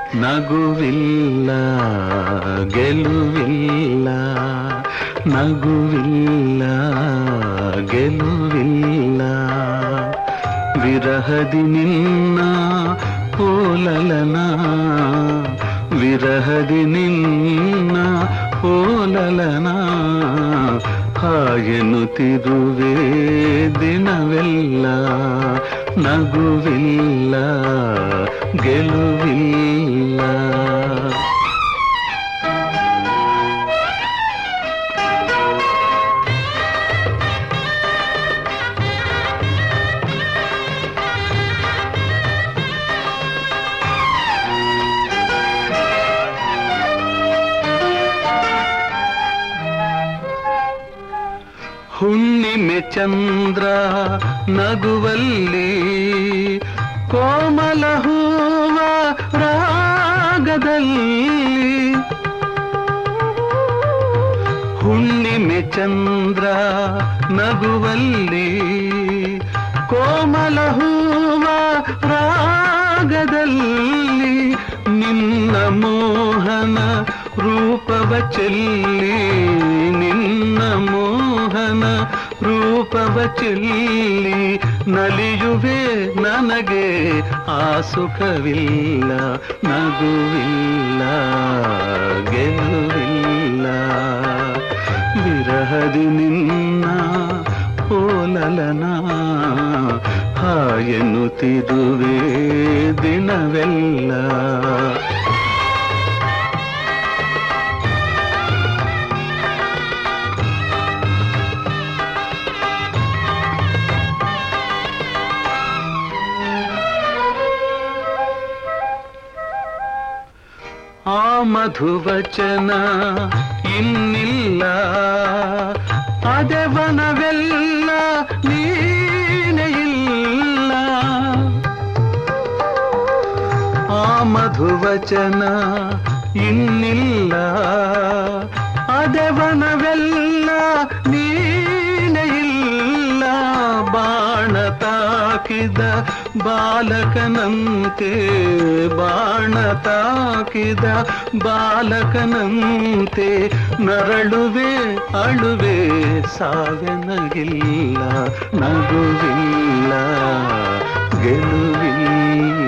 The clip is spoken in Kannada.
ನಗುವಿಲ್ಲ ಗೆಲುವಿಲ್ಲ, ನಗುವಿಲ್ಲ ಗೆಲುವಿಲ್ಲ. ವಿರಹದಿ ನಿನ್ನ ಓಲಲನ, ವಿರಹದಿ ನಿನ್ನ ಓಲಲನ, ಹಾಗೆನ್ನುತ್ತಿರುವೆ ದಿನವೆಲ್ಲ. ನಗುವಿಲ್ಲ ಗೆಲುವಿಲ್ಲ. ಹುಣ್ಣಿಮೆ ಚಂದ್ರ ನಗುವಲ್ಲಿ, ಕೋಮಲ ಹೂವ ರಾಗದಲ್ಲಿ. ಹುಣ್ಣಿಮೆ ಚಂದ್ರ ನಗುವಲ್ಲಿ, ಕೋಮಲ ಹೂವ ರಾಗದಲ್ಲಿ. ನಿನ್ನ ಮೋಹನ ರೂಪವ ಚೆಲ್ಲಿ, ನಿನ್ನ ಮೋಹನ ರೂಪವ ಚೆಲ್ಲಿ, ನಲಿಯುವೆ ನನಗೆ ಆ ಸುಖವಿಲ್ಲ. ನಗುವಿಲ್ಲ ಗೆಲುವಿಲ್ಲ. ವಿರಹದಿ ನಿನ್ನ ಓಲಲನ, ಹಾಗೆನ್ನುತ್ತಿರುವೆ ದಿನವೆಲ್ಲ. ಆ ಮಧುವಚನ ಇನ್ನಿಲ್ಲ, ಅದೆವನವೆಲ್ಲ ನೀನೇ ಇಲ್ಲ. ಆ ಮಧುವಚನ ಇನ್ನಿಲ್ಲ, ಅದೆವನವೆಲ್ಲ ನೀನೇ ಇಲ್ಲ. ಬಾಣ ತಾಕಿದ ಬಾಲಕನಂತೆ, ಬಾಣ ತಾಕಿದ ಬಾಲಕನಂತೆ, ನರಳುವೆ ಅಳುವೆ ಸಾವೆನಗಿಲ್ಲ. ನಗುವಿಲ್ಲ ಗೆಲುವಿಲ್ಲ.